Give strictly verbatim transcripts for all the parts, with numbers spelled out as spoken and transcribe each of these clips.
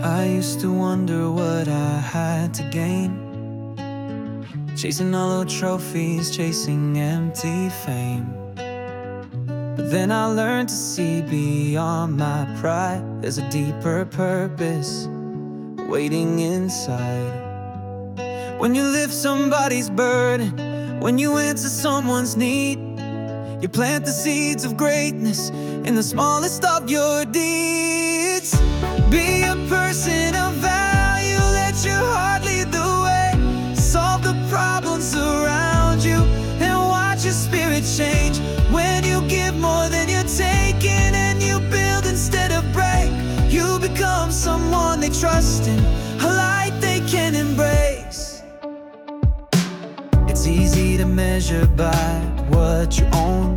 I used to wonder what I had to gain, chasing hollow trophies, chasing empty fame. But then I learned to see beyond my pride. There's a deeper purpose waiting inside. When you lift somebody's burden, when you answer someone's need, you plant the seeds of greatness in the smallest of your deeds. Be a person of value, let your heart lead the way. Solve the problems around you and watch your spirit change. When you give more than you're taking and you build instead of break, you become someone they trust in, a light they can embrace. It's easy to measure by what you own,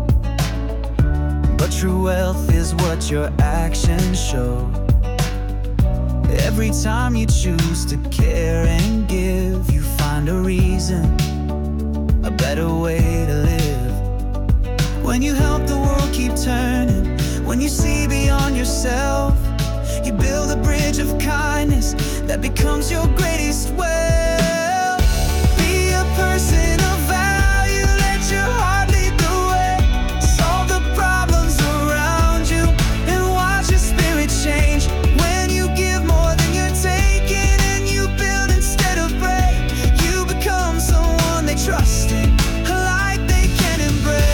but true wealth is what your actions show. Every time you choose to care and give, you find a reason, a better way to live. When you help the world keep turning, when you see beyond yourself, you build a bridge of kindness that becomes your greatest wealth. Be a person of value, let your heart lead the way. Solve the problems around you and watch your spirit change. When you give more than you're taking and you build instead of break, you become someone they trust in, a light they can embrace.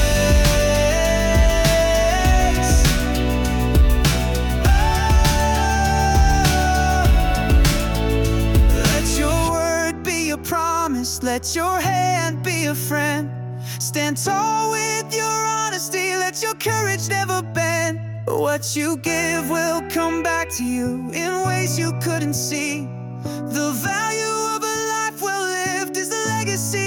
Let your hand be a friend. Stand tall with your honesty, let your courage never bend. What you give will come back to you in ways you couldn't see. The value of a life well lived is the legacy